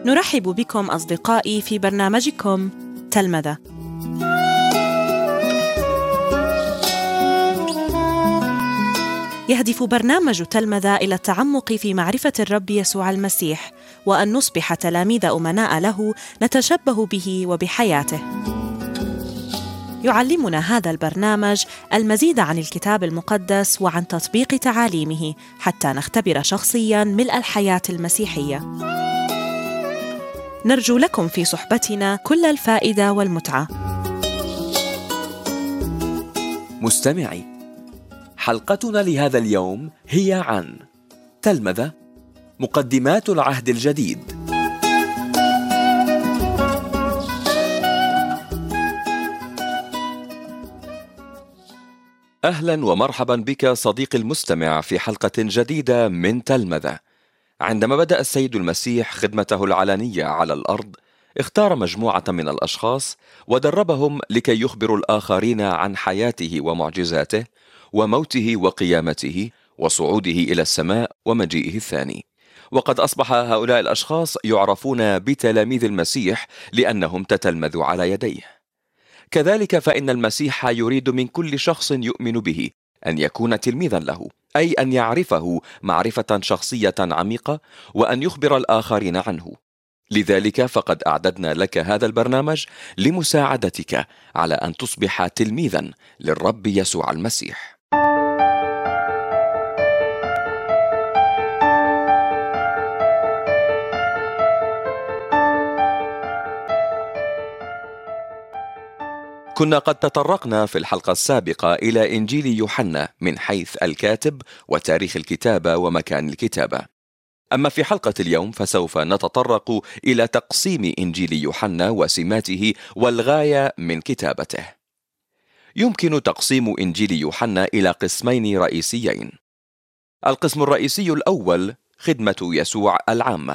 نرحب بكم أصدقائي في برنامجكم تلمذة. يهدف برنامج تلمذة إلى التعمق في معرفة الرب يسوع المسيح، وأن نصبح تلاميذ أمناء له نتشبه به وبحياته. يعلمنا هذا البرنامج المزيد عن الكتاب المقدس وعن تطبيق تعاليمه حتى نختبر شخصياً ملء الحياة المسيحية. نرجو لكم في صحبتنا كل الفائدة والمتعة. مستمعي، حلقتنا لهذا اليوم هي عن تلمذة، مقدمات العهد الجديد. أهلا ومرحبا بك صديقي المستمع في حلقة جديدة من تلمذة. عندما بدأ السيد المسيح خدمته العلنية على الأرض، اختار مجموعة من الأشخاص ودربهم لكي يخبروا الآخرين عن حياته ومعجزاته وموته وقيامته وصعوده إلى السماء ومجيئه الثاني. وقد أصبح هؤلاء الأشخاص يعرفون بتلاميذ المسيح لأنهم تتلمذوا على يديه. كذلك فإن المسيح يريد من كل شخص يؤمن به أن يكون تلميذا له، أي أن يعرفه معرفة شخصية عميقة وأن يخبر الآخرين عنه. لذلك فقد أعددنا لك هذا البرنامج لمساعدتك على أن تصبح تلميذا للرب يسوع المسيح. كنا قد تطرقنا في الحلقة السابقة إلى إنجيل يوحنا من حيث الكاتب وتاريخ الكتابة ومكان الكتابة. أما في حلقة اليوم فسوف نتطرق إلى تقسيم إنجيل يوحنا وسماته والغاية من كتابته. يمكن تقسيم إنجيل يوحنا إلى قسمين رئيسيين. القسم الرئيسي الأول خدمة يسوع العامة،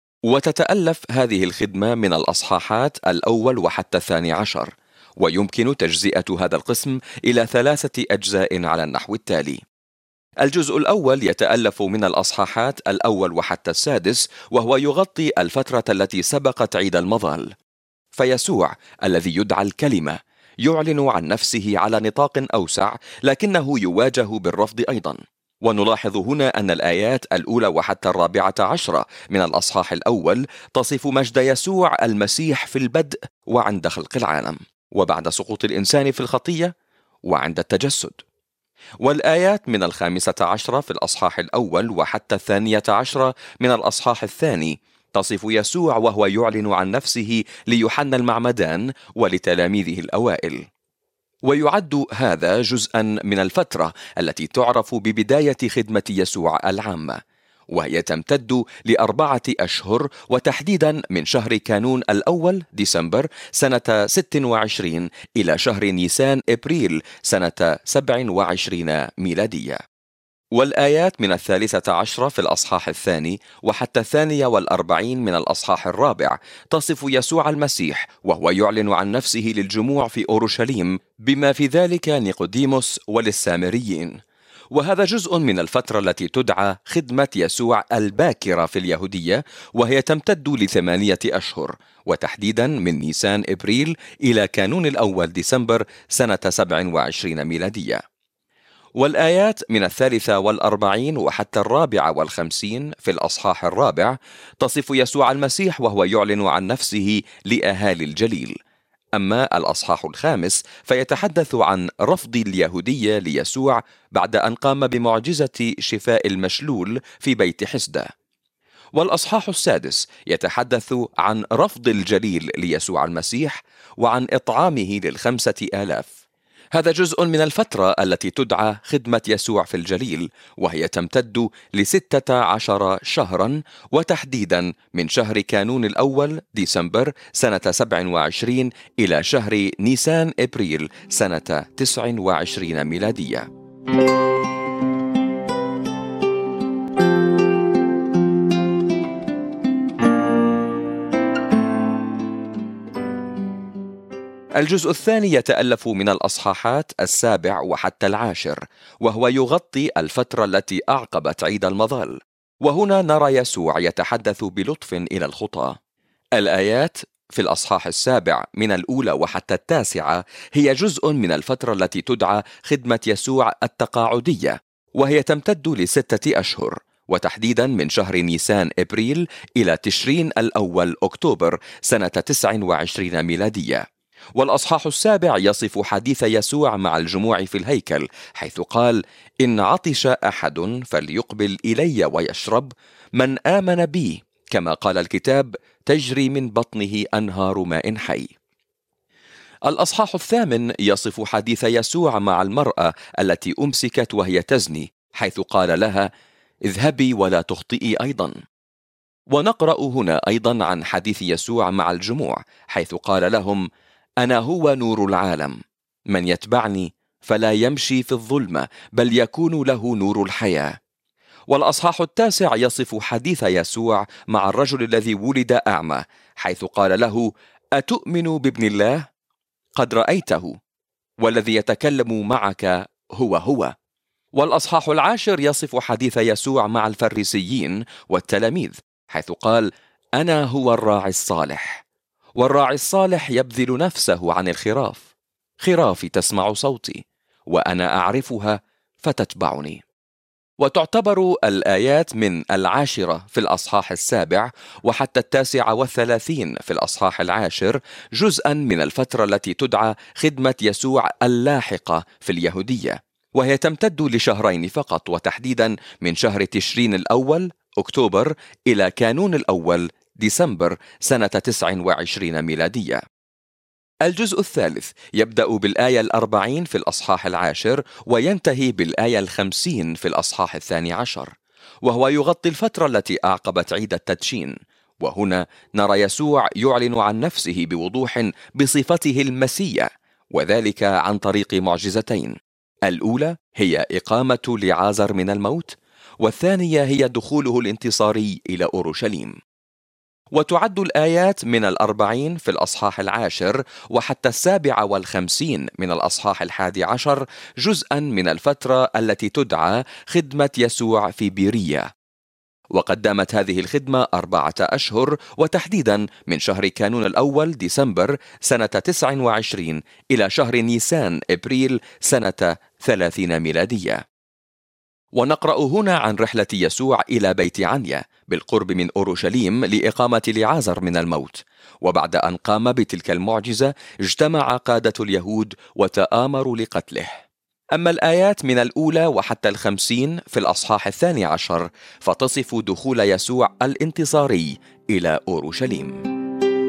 وتتألف هذه الخدمة من الأصحاحات الأول وحتى 12، ويمكن تجزئة هذا القسم إلى 3 أجزاء على النحو التالي. الجزء الأول يتألف من الأصحاحات الأول وحتى 6، وهو يغطي الفترة التي سبقت عيد المظال. فيسوع الذي يدعى الكلمة يعلن عن نفسه على نطاق أوسع، لكنه يواجه بالرفض أيضا. ونلاحظ هنا أن الآيات الأولى وحتى 14 من الأصحاح الأول تصف مجد يسوع المسيح في البدء وعند خلق العالم، وبعد سقوط الإنسان في الخطية، وعند التجسد. والآيات من 15 في الأصحاح الأول وحتى 12 من الأصحاح الثاني تصف يسوع وهو يعلن عن نفسه ليوحنا المعمدان ولتلاميذه الأوائل. ويعد هذا جزءا من الفترة التي تعرف ببداية خدمة يسوع العامة، وهي تمتد ل4 أشهر، وتحديدا من شهر كانون الأول ديسمبر سنة 26 إلى شهر نيسان إبريل سنة 27 ميلادية. والآيات من 13 في الأصحاح الثاني وحتى 42 من الأصحاح الرابع تصف يسوع المسيح وهو يعلن عن نفسه للجموع في أورشليم، بما في ذلك نيقوديموس وللسامريين. وهذا جزء من الفترة التي تدعى خدمة يسوع الباكرة في اليهودية، وهي تمتد ل8 أشهر، وتحديدا من نيسان إبريل إلى كانون الأول ديسمبر سنة 27 ميلادية. والآيات من 43 وحتى 54 في الأصحاح الرابع تصف يسوع المسيح وهو يعلن عن نفسه لأهالي الجليل. أما الأصحاح الخامس فيتحدث عن رفض اليهودية ليسوع بعد أن قام بمعجزة شفاء المشلول في بيت حسدة. والأصحاح السادس يتحدث عن رفض الجليل ليسوع المسيح وعن إطعامه ل5,000. هذا جزء من الفترة التي تدعى خدمة يسوع في الجليل، وهي تمتد ل16 شهرا، وتحديدا من شهر كانون الأول ديسمبر سنة 27 إلى شهر نيسان إبريل سنة 29 ميلادية. الجزء الثاني يتألف من الأصحاحات 7 وحتى 10، وهو يغطي الفترة التي أعقبت عيد المظال. وهنا نرى يسوع يتحدث بلطف إلى الخطاة، الآيات في الأصحاح 7 من الأولى وحتى 9 هي جزء من الفترة التي تدعى خدمة يسوع التقاعدية، وهي تمتد ل6 أشهر، وتحديدا من شهر نيسان إبريل إلى تشرين الأول أكتوبر سنة 29 ميلادية. والأصحاح 7 يصف حديث يسوع مع الجموع في الهيكل، حيث قال: إن عطش أحد فليقبل إلي ويشرب، من آمن بي كما قال الكتاب تجري من بطنه أنهار ماء حي. الأصحاح 8 يصف حديث يسوع مع المرأة التي أمسكت وهي تزني، حيث قال لها: اذهبي ولا تخطئي أيضا. ونقرأ هنا أيضا عن حديث يسوع مع الجموع، حيث قال لهم: أنا هو نور العالم، من يتبعني فلا يمشي في الظلمة بل يكون له نور الحياة. والأصحاح 9 يصف حديث يسوع مع الرجل الذي ولد أعمى، حيث قال له: أتؤمن بابن الله؟ قد رأيته، والذي يتكلم معك هو. والأصحاح 10 يصف حديث يسوع مع الفريسيين والتلاميذ، حيث قال: أنا هو الراعي الصالح، والراعي الصالح يبذل نفسه عن الخراف، خرافي تسمع صوتي، وأنا أعرفها فتتبعني. وتعتبر الآيات من 10 في الأصحاح 7 وحتى 39 في الأصحاح 10 جزءا من الفترة التي تدعى خدمة يسوع اللاحقة في اليهودية، وهي تمتد لشهرين فقط، وتحديدا من شهر تشرين الأول أكتوبر إلى كانون الأول ديسمبر سنة 29 ميلادية. الجزء الثالث يبدأ بالآية 40 في الأصحاح 10 وينتهي بالآية 50 في الأصحاح 12، وهو يغطي الفترة التي أعقبت عيد التدشين. وهنا نرى يسوع يعلن عن نفسه بوضوح بصفته المسيح، وذلك عن طريق معجزتين: الأولى هي إقامة لعازر من الموت، والثانية هي دخوله الانتصاري إلى أورشليم. وتعد الآيات من 40 في الأصحاح 10 وحتى 57 من الأصحاح 11 جزءا من الفترة التي تدعى خدمة يسوع في بيرية، وقد دامت هذه الخدمة 4 أشهر، وتحديدا من شهر كانون الأول ديسمبر سنة 29 إلى شهر نيسان إبريل سنة 30 ميلادية. ونقرأ هنا عن رحلة يسوع إلى بيت عنيا بالقرب من أورشليم لإقامة لعازر من الموت، وبعد أن قام بتلك المعجزة اجتمع قادة اليهود وتآمروا لقتله. أما الآيات من الأولى وحتى 50 في الأصحاح 12 فتصف دخول يسوع الانتصاري إلى أورشليم.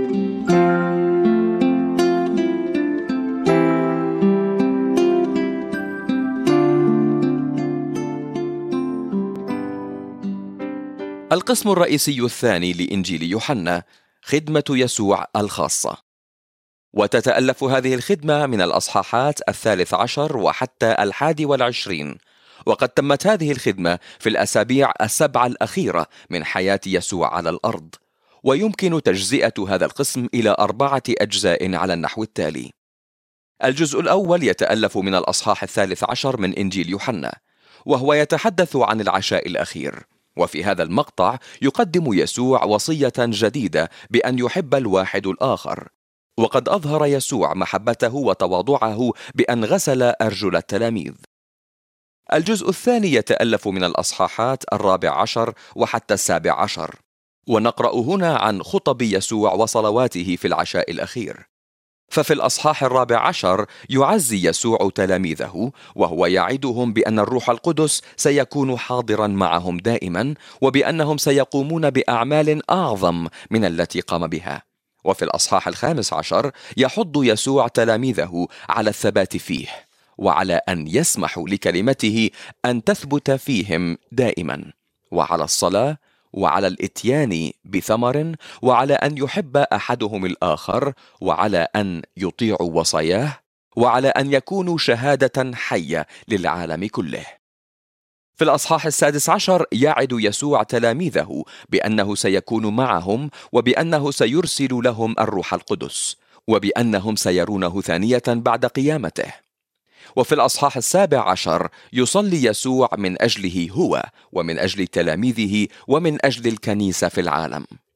القسم الرئيسي الثاني لإنجيل يوحنا، خدمة يسوع الخاصة. وتتألف هذه الخدمة من الأصحاحات 13 وحتى 21، وقد تمت هذه الخدمة في الأسابيع 7 الأخيرة من حياة يسوع على الأرض. ويمكن تجزئة هذا القسم إلى 4 أجزاء على النحو التالي: الجزء الأول يتألف من الأصحاح 13 من إنجيل يوحنا، وهو يتحدث عن العشاء الأخير. وفي هذا المقطع يقدم يسوع وصية جديدة بأن يحب الواحد الآخر، وقد أظهر يسوع محبته وتواضعه بأن غسل أرجل التلاميذ. الجزء الثاني يتألف من الأصحاحات 14 وحتى 17، ونقرأ هنا عن خطب يسوع وصلواته في العشاء الأخير. ففي الأصحاح 14 يعزي يسوع تلاميذه، وهو يعدهم بأن الروح القدس سيكون حاضرا معهم دائما، وبأنهم سيقومون بأعمال أعظم من التي قام بها. وفي الأصحاح 15 يحض يسوع تلاميذه على الثبات فيه، وعلى أن يسمحوا لكلمته أن تثبت فيهم دائما، وعلى الصلاة، وعلى الإتيان بثمر، وعلى أن يحب أحدهم الآخر، وعلى أن يطيعوا وصاياه، وعلى أن يكونوا شهادة حية للعالم كله. في الأصحاح 16 يعد يسوع تلاميذه بأنه سيكون معهم، وبأنه سيرسل لهم الروح القدس، وبأنهم سيرونه ثانية بعد قيامته. وفي الأصحاح 17 يصلي يسوع من أجله هو، ومن أجل تلاميذه، ومن أجل الكنيسة في العالم.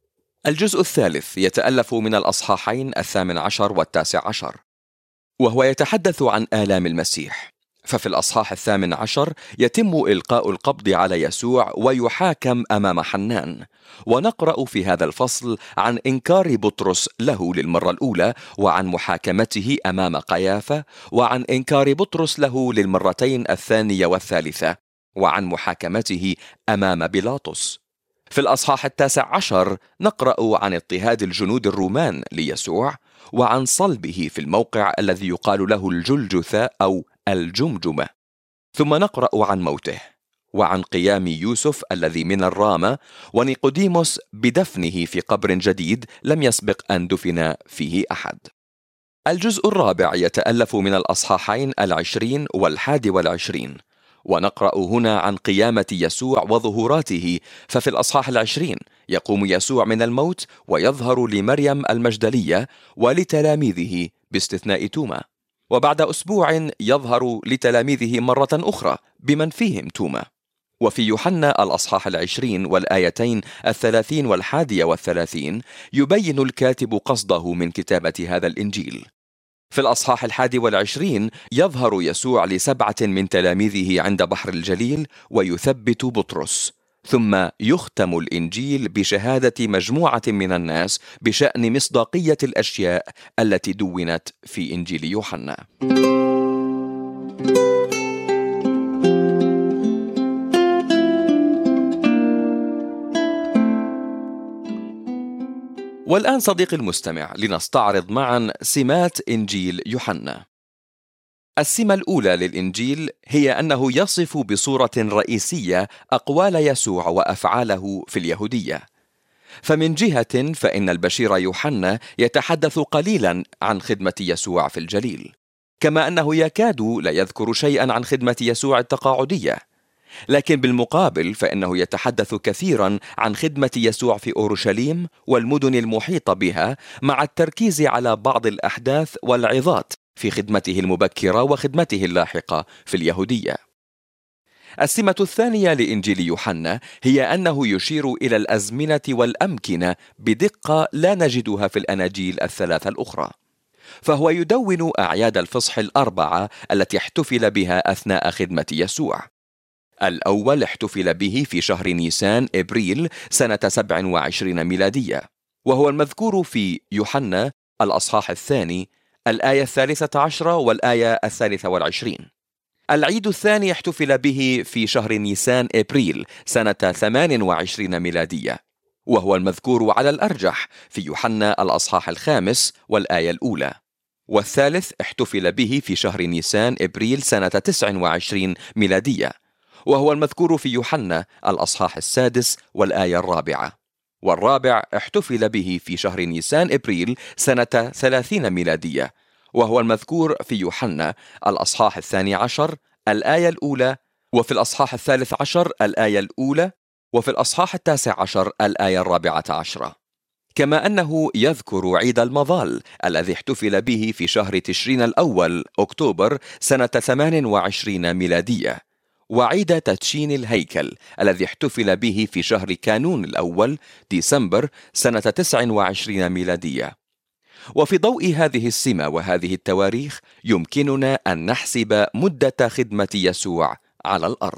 الجزء الثالث يتألف من الأصحاحين 18 و19، وهو يتحدث عن آلام المسيح. ففي الأصحاح 18 يتم إلقاء القبض على يسوع ويحاكم أمام حنان، ونقرأ في هذا الفصل عن إنكار بطرس له للمرة الأولى، وعن محاكمته أمام قيافة، وعن إنكار بطرس له للمرتين الثانية والثالثة، وعن محاكمته أمام بيلاطس. في الأصحاح 19 نقرأ عن اضطهاد الجنود الرومان ليسوع، وعن صلبه في الموقع الذي يقال له الجلجثة أو الجمجمة. ثم نقرأ عن موته، وعن قيام يوسف الذي من الرامة، ونيقوديموس بدفنه في قبر جديد لم يسبق أن دفن فيه أحد. الجزء الرابع يتألف من الأصحاحين 20 و21، ونقرأ هنا عن قيامة يسوع وظهوراته. ففي الأصحاح 20 يقوم يسوع من الموت ويظهر لمريم المجدلية ولتلاميذه باستثناء توما، وبعد أسبوع يظهر لتلاميذه مرة أخرى بمن فيهم توما. وفي يوحنا الأصحاح 20 والآيتين 30 و31 يبين الكاتب قصده من كتابة هذا الإنجيل. في الأصحاح 21 يظهر يسوع ل7 من تلاميذه عند بحر الجليل ويثبت بطرس، ثم يختم الإنجيل بشهادة مجموعة من الناس بشأن مصداقية الأشياء التي دونت في إنجيل يوحنا. والآن صديقي المستمع، لنستعرض معا سمات إنجيل يوحنا. السمة الأولى للإنجيل هي أنه يصف بصورة رئيسية أقوال يسوع وأفعاله في اليهودية. فمن جهة فإن البشير يوحنا يتحدث قليلا عن خدمة يسوع في الجليل، كما أنه يكاد لا يذكر شيئا عن خدمة يسوع التقاعدية. لكن بالمقابل فإنه يتحدث كثيرا عن خدمة يسوع في أورشليم والمدن المحيطة بها، مع التركيز على بعض الأحداث والعظات في خدمته المبكرة وخدمته اللاحقة في اليهودية. السمة الثانية لإنجيل يوحنا هي أنه يشير إلى الأزمنة والأمكنة بدقة لا نجدها في الأناجيل الثلاثة الأخرى. فهو يدون أعياد الفصح الأربعة التي احتفل بها أثناء خدمة يسوع. الأول احتفل به في شهر نيسان إبريل سنة 27 ميلادية، وهو المذكور في يوحنا الأصحاح 2 الآية 13 والآية 23. العيد الثاني احتفل به في شهر نيسان إبريل سنة 28 ميلادية، وهو المذكور على الأرجح في يوحنا الأصحاح 5 والآية الأولى. والثالث احتفل به في شهر نيسان إبريل سنة 29 ميلادية، وهو المذكور في يوحنا الأصحاح 6 والآية 4. والرابع احتفل به في شهر نيسان إبريل سنة 30 ميلادية، وهو المذكور في يوحنا الأصحاح 12 الآية الأولى، وفي الأصحاح 13 الآية الأولى، وفي الأصحاح 19 الآية 14. كما أنه يذكر عيد المظال الذي احتفل به في شهر تشرين الأول أكتوبر سنة 28 ميلادية، وعيد تدشين الهيكل الذي احتفل به في شهر كانون الأول ديسمبر سنة 29 ميلادية. وفي ضوء هذه السمة وهذه التواريخ يمكننا أن نحسب مدة خدمة يسوع على الأرض.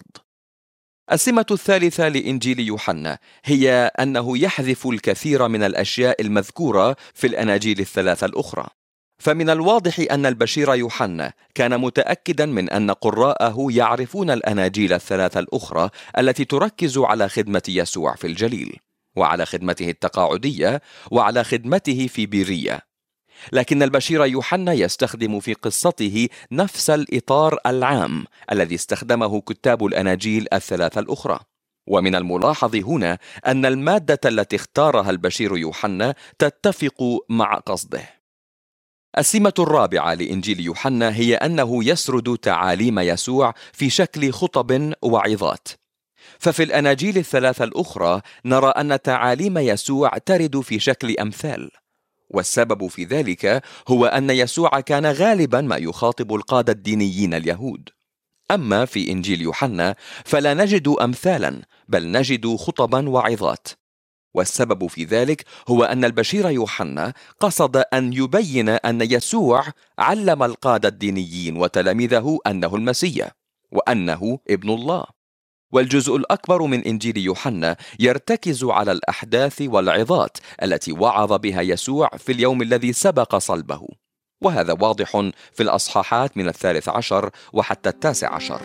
السمة الثالثة لإنجيل يوحنا هي أنه يحذف الكثير من الأشياء المذكورة في الأناجيل الثلاثة الأخرى. فمن الواضح أن البشير يوحنا كان متأكدا من أن قراءه يعرفون الأناجيل الثلاثة الأخرى التي تركز على خدمة يسوع في الجليل، وعلى خدمته التقاعدية، وعلى خدمته في بيرية. لكن البشير يوحنا يستخدم في قصته نفس الإطار العام الذي استخدمه كتاب الأناجيل الثلاثة الأخرى. ومن الملاحظ هنا أن المادة التي اختارها البشير يوحنا تتفق مع قصده. السمة الرابعة لإنجيل يوحنا هي أنه يسرد تعاليم يسوع في شكل خطب وعظات. ففي الأناجيل الثلاثة الأخرى نرى أن تعاليم يسوع ترد في شكل أمثال، والسبب في ذلك هو أن يسوع كان غالبا ما يخاطب القادة الدينيين اليهود. أما في إنجيل يوحنا فلا نجد أمثالا، بل نجد خطبا وعظات. والسبب في ذلك هو أن البشير يوحنا قصد أن يبين أن يسوع علم القادة الدينيين وتلاميذه أنه المسيح وأنه ابن الله. والجزء الأكبر من إنجيل يوحنا يرتكز على الأحداث والعظات التي وعظ بها يسوع في اليوم الذي سبق صلبه، وهذا واضح في الأصحاحات من 13 وحتى 19.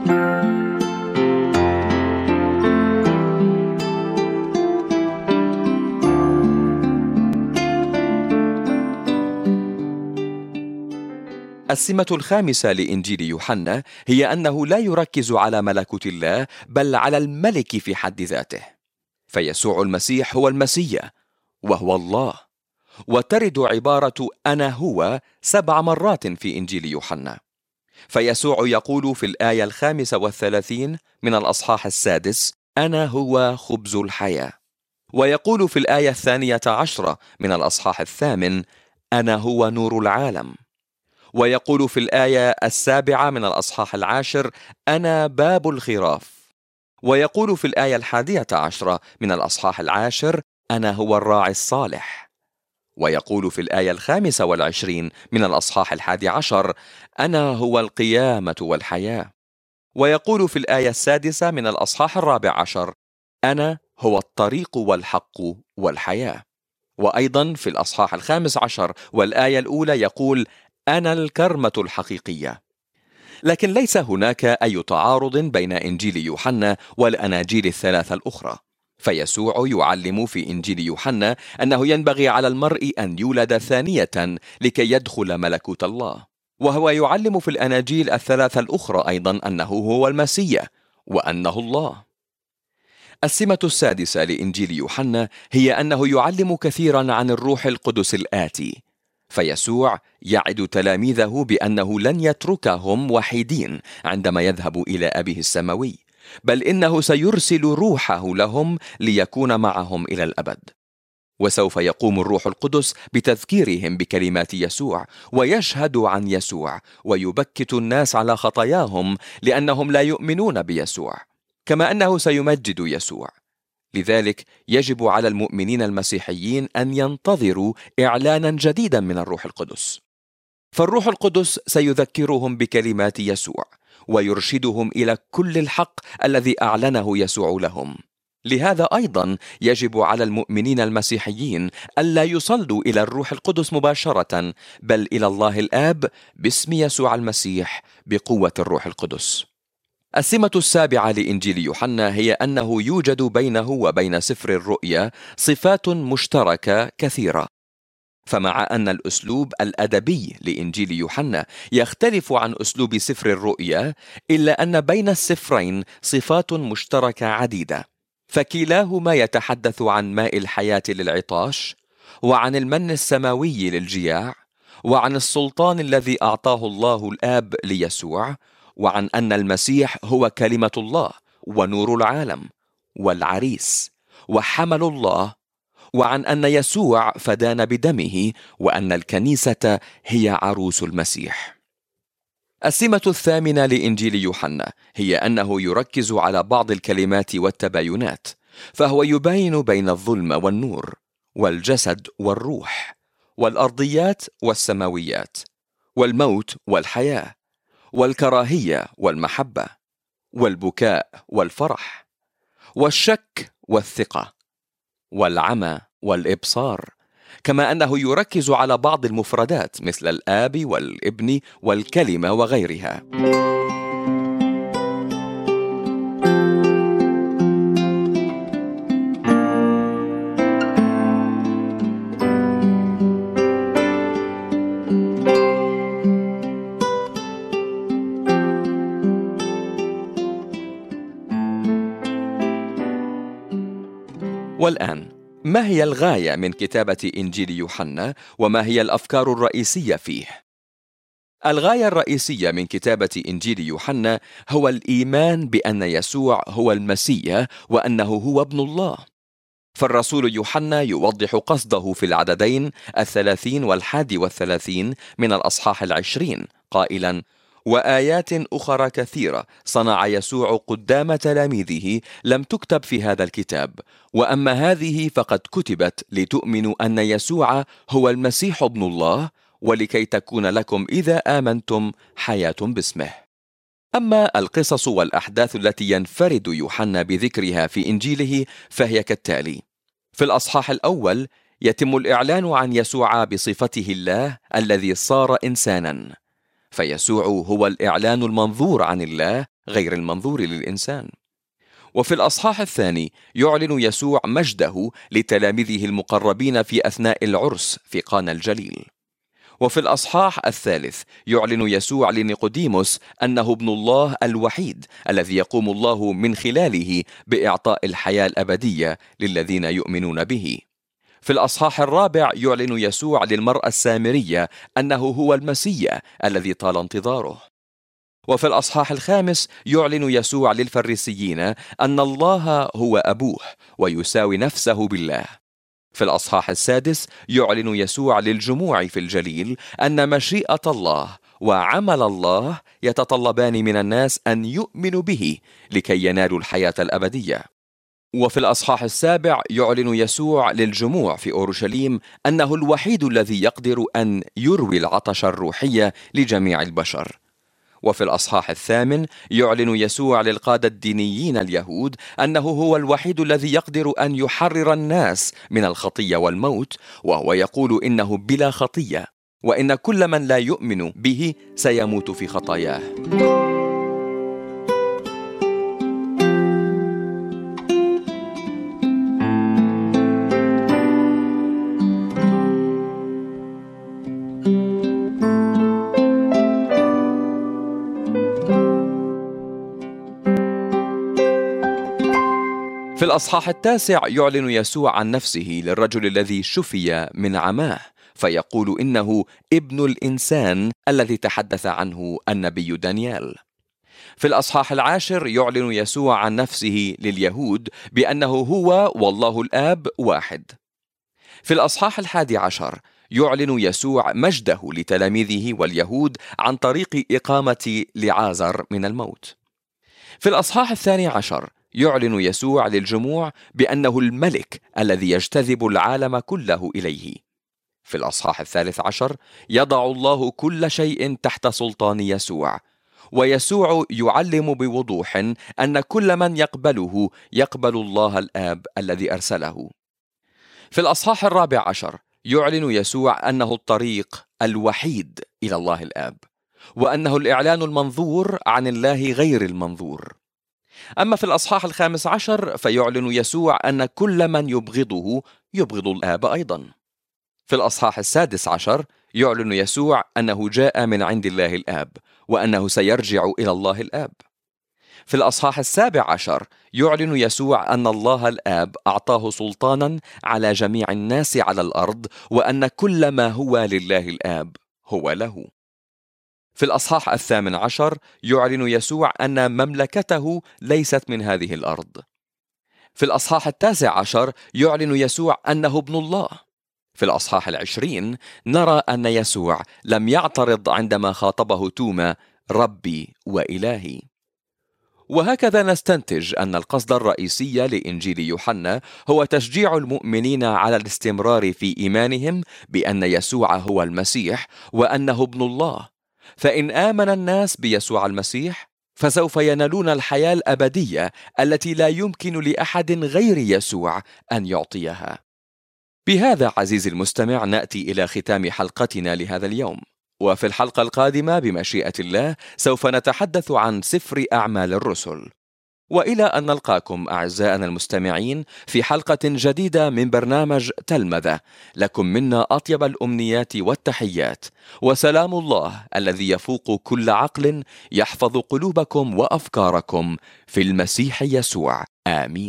السمة الخامسة لإنجيل يوحنا هي أنه لا يركز على ملكوت الله بل على الملك في حد ذاته، فيسوع المسيح هو المسيح وهو الله، وترد عبارة أنا هو 7 مرات في إنجيل يوحنا. فيسوع يقول في الآية 35 من الأصحاح 6 أنا هو خبز الحياة، ويقول في الآية 12 من الأصحاح 8 أنا هو نور العالم، ويقول في الآية 7 من الأصحاح 10 أنا باب الخراف، ويقول في الآية 11 من الأصحاح 10 أنا هو الراعي الصالح، ويقول في الآية 25 من الأصحاح 11 أنا هو القيامة والحياة، ويقول في الآية 6 من الأصحاح 14 أنا هو الطريق والحق والحياة. وأيضا في الأصحاح 15 والآية الأولى يقول أنا الكرمة الحقيقية. لكن ليس هناك أي تعارض بين إنجيل يوحنا والأناجيل الثلاثة الأخرى، فيسوع يعلم في إنجيل يوحنا أنه ينبغي على المرء أن يولد ثانية لكي يدخل ملكوت الله، وهو يعلم في الأناجيل الثلاثة الأخرى أيضا أنه هو المسيح وأنه الله. السمة السادسة لإنجيل يوحنا هي أنه يعلم كثيرا عن الروح القدس الآتي، فيسوع يعد تلاميذه بأنه لن يتركهم وحيدين عندما يذهب إلى أبيه السماوي، بل إنه سيرسل روحه لهم ليكون معهم إلى الأبد. وسوف يقوم الروح القدس بتذكيرهم بكلمات يسوع، ويشهد عن يسوع، ويبكت الناس على خطاياهم لأنهم لا يؤمنون بيسوع، كما أنه سيمجد يسوع. لذلك يجب على المؤمنين المسيحيين أن ينتظروا إعلانا جديدا من الروح القدس، فالروح القدس سيذكرهم بكلمات يسوع ويرشدهم إلى كل الحق الذي أعلنه يسوع لهم. لهذا أيضا يجب على المؤمنين المسيحيين ألا يصلوا إلى الروح القدس مباشرة، بل إلى الله الآب باسم يسوع المسيح بقوة الروح القدس. السمة السابعة لإنجيل يوحنا هي أنه يوجد بينه وبين سفر الرؤيا صفات مشتركة كثيرة، فمع أن الأسلوب الأدبي لإنجيل يوحنا يختلف عن أسلوب سفر الرؤيا، إلا أن بين السفرين صفات مشتركة عديدة، فكلاهما يتحدث عن ماء الحياة للعطاش، وعن المن السماوي للجياع، وعن السلطان الذي أعطاه الله الآب ليسوع، وعن أن المسيح هو كلمة الله ونور العالم والعريس وحمل الله، وعن أن يسوع فدانا بدمه، وأن الكنيسة هي عروس المسيح. السمة الثامنة لإنجيل يوحنا هي أنه يركز على بعض الكلمات والتباينات، فهو يباين بين الظلم والنور، والجسد والروح، والأرضيات والسماويات، والموت والحياة، والكراهية والمحبة، والبكاء والفرح، والشك والثقة، والعمى والإبصار، كما أنه يركز على بعض المفردات مثل الآب والابن والكلمة وغيرها. والآن، ما هي الغاية من كتابة إنجيل يوحنا، وما هي الأفكار الرئيسية فيه؟ الغاية الرئيسية من كتابة إنجيل يوحنا هو الإيمان بأن يسوع هو المسيح وأنه هو ابن الله. فالرسول يوحنا يوضح قصده في العددين 30 و31 من الأصحاح 20 قائلا: وآيات أخرى كثيرة صنع يسوع قدام تلاميذه لم تكتب في هذا الكتاب، وأما هذه فقد كتبت لتؤمنوا أن يسوع هو المسيح ابن الله، ولكي تكون لكم إذا آمنتم حياة باسمه. أما القصص والأحداث التي ينفرد يوحنا بذكرها في إنجيله فهي كالتالي: في الأصحاح الأول يتم الإعلان عن يسوع بصفته الله الذي صار إنسانا، فيسوع هو الإعلان المنظور عن الله غير المنظور للإنسان. وفي الأصحاح الثاني يعلن يسوع مجده لتلاميذه المقربين في أثناء العرس في قانا الجليل. وفي الأصحاح الثالث يعلن يسوع لنيقوديموس أنه ابن الله الوحيد الذي يقوم الله من خلاله بإعطاء الحياة الأبدية للذين يؤمنون به. في الأصحاح الرابع يعلن يسوع للمرأة السامرية أنه هو المسيح الذي طال انتظاره. وفي الأصحاح الخامس يعلن يسوع للفريسيين أن الله هو أبوه ويساوي نفسه بالله. في الأصحاح السادس يعلن يسوع للجموع في الجليل أن مشيئة الله وعمل الله يتطلبان من الناس أن يؤمنوا به لكي ينالوا الحياة الأبدية. وفي الأصحاح السابع يعلن يسوع للجموع في أورشليم أنه الوحيد الذي يقدر أن يروي العطش الروحية لجميع البشر. وفي الأصحاح الثامن يعلن يسوع للقادة الدينيين اليهود أنه هو الوحيد الذي يقدر أن يحرر الناس من الخطية والموت، وهو يقول إنه بلا خطية، وإن كل من لا يؤمن به سيموت في خطاياه. في الأصحاح التاسع يعلن يسوع عن نفسه للرجل الذي شفي من عماه، فيقول إنه ابن الإنسان الذي تحدث عنه النبي دانيال. في الأصحاح العاشر يعلن يسوع عن نفسه لليهود بأنه هو والله الآب واحد. في الأصحاح 11 يعلن يسوع مجده لتلاميذه واليهود عن طريق إقامة لعازر من الموت. في الأصحاح 12 يعلن يسوع للجموع بأنه الملك الذي يجتذب العالم كله إليه. في الأصحاح 13 يضع الله كل شيء تحت سلطان يسوع، ويسوع يعلم بوضوح أن كل من يقبله يقبل الله الآب الذي أرسله. في الأصحاح 14 يعلن يسوع أنه الطريق الوحيد إلى الله الآب، وأنه الإعلان المنظور عن الله غير المنظور. أما في الأصحاح 15 فيعلن يسوع أن كل من يبغضه يبغض الآب أيضا. في الأصحاح 16 يعلن يسوع أنه جاء من عند الله الآب، وأنه سيرجع إلى الله الآب. في الأصحاح 17 يعلن يسوع أن الله الآب أعطاه سلطانا على جميع الناس على الأرض، وأن كل ما هو لله الآب هو له. في الأصحاح 18 يعلن يسوع أن مملكته ليست من هذه الأرض. في الأصحاح 19 يعلن يسوع أنه ابن الله. في الأصحاح 20 نرى أن يسوع لم يعترض عندما خاطبه توما ربي وإلهي. وهكذا نستنتج أن القصد الرئيسي لإنجيل يوحنا هو تشجيع المؤمنين على الاستمرار في إيمانهم بأن يسوع هو المسيح وأنه ابن الله، فإن آمن الناس بيسوع المسيح فسوف ينالون الحياة الأبدية التي لا يمكن لأحد غير يسوع أن يعطيها. بهذا عزيزي المستمع نأتي إلى ختام حلقتنا لهذا اليوم، وفي الحلقة القادمة بمشيئة الله سوف نتحدث عن سفر أعمال الرسل. وإلى أن نلقاكم أعزائنا المستمعين في حلقة جديدة من برنامج تلمذة، لكم منا أطيب الأمنيات والتحيات، وسلام الله الذي يفوق كل عقل يحفظ قلوبكم وأفكاركم في المسيح يسوع. آمين.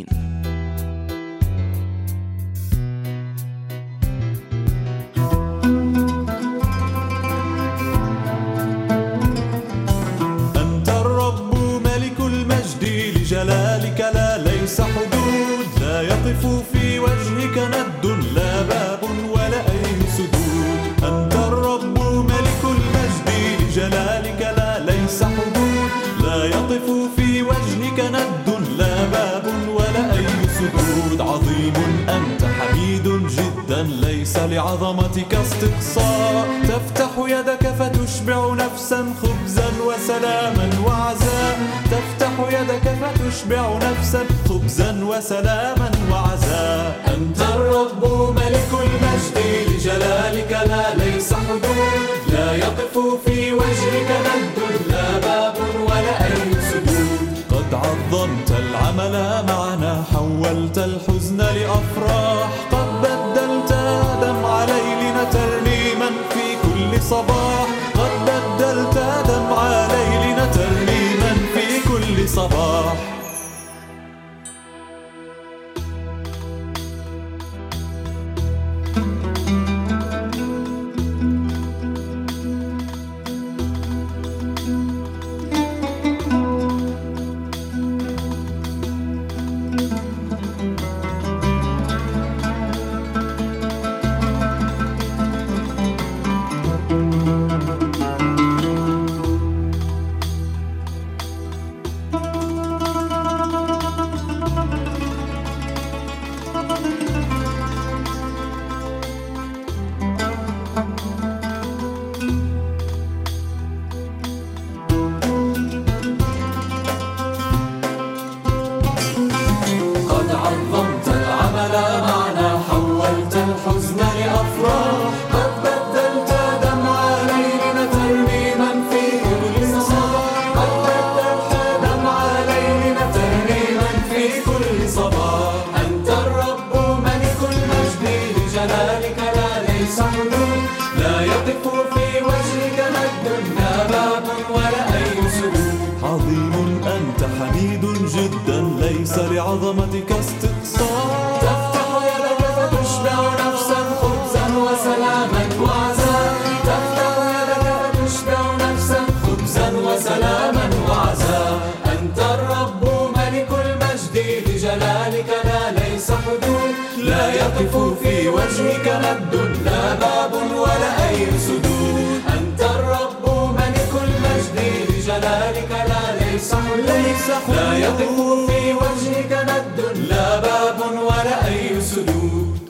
جلالك لا ليس حدود، لا يقف في وجهك ند، لا باب ولا أي سدود. أنت الرب ملك المجد، لجلالك لا ليس عظيم أنت حميد جدا ليس لعظمتك استقصاء. تفتح يدك فتشبع نفسا خبزا وسلاما وعزاء. تفتح يدك فتشبع نفسا خبزا وسلاما وعزاء. أنت الرب ملك المجد لجلالك لا ليس حدود. لا يقف في وجهك ند لا باب ولا أي سدود. قد عظمت العمل معنا حولت الحزن لأفراح. قد بدلت دمع ليلنا ترنيما في كل صباح. قد بدلت دمع ليلنا ترنيما في كل صباح. لعظمتك استقصاء. تفتح يدك فتشبع نفسا خبزا وسلاما وعزاء. تفتح يدك فتشبع نفسا خبزا وسلاما وعزاء. أنت الرب ملك المجد لجلالك لا ليس حدود. لا يقف في وجهك مد لا باب ولا أي سدود. أنت الرب ملك المجد لجلالك لا ليس حدود. لا يقف في وجهك مد لا باب ولا أي سدود.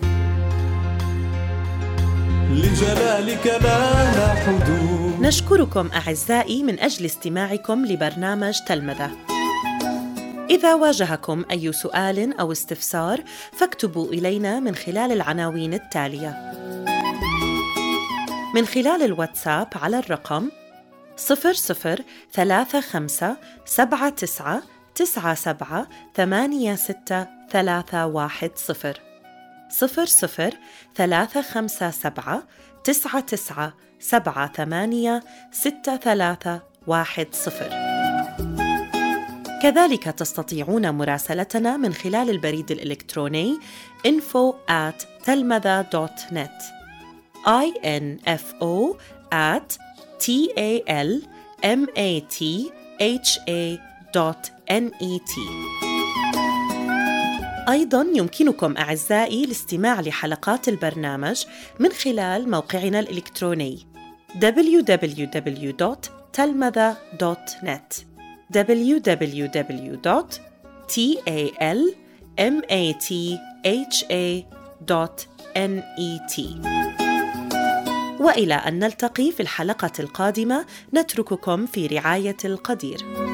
لجلالك لا حدود. نشكركم أعزائي من أجل استماعكم لبرنامج تلمذة. إذا واجهكم أي سؤال أو استفسار فاكتبوا إلينا من خلال العناوين التالية: من خلال الواتساب على الرقم 003579878631 003579878631. كذلك تستطيعون مراسلتنا من خلال البريد الإلكتروني info@talmatha.net info@talmatha.net. أيضاً يمكنكم أعزائي الاستماع لحلقات البرنامج من خلال موقعنا الإلكتروني www.talmatha.net www.talmatha.net. وإلى أن نلتقي في الحلقة القادمة نترككم في رعاية القدير.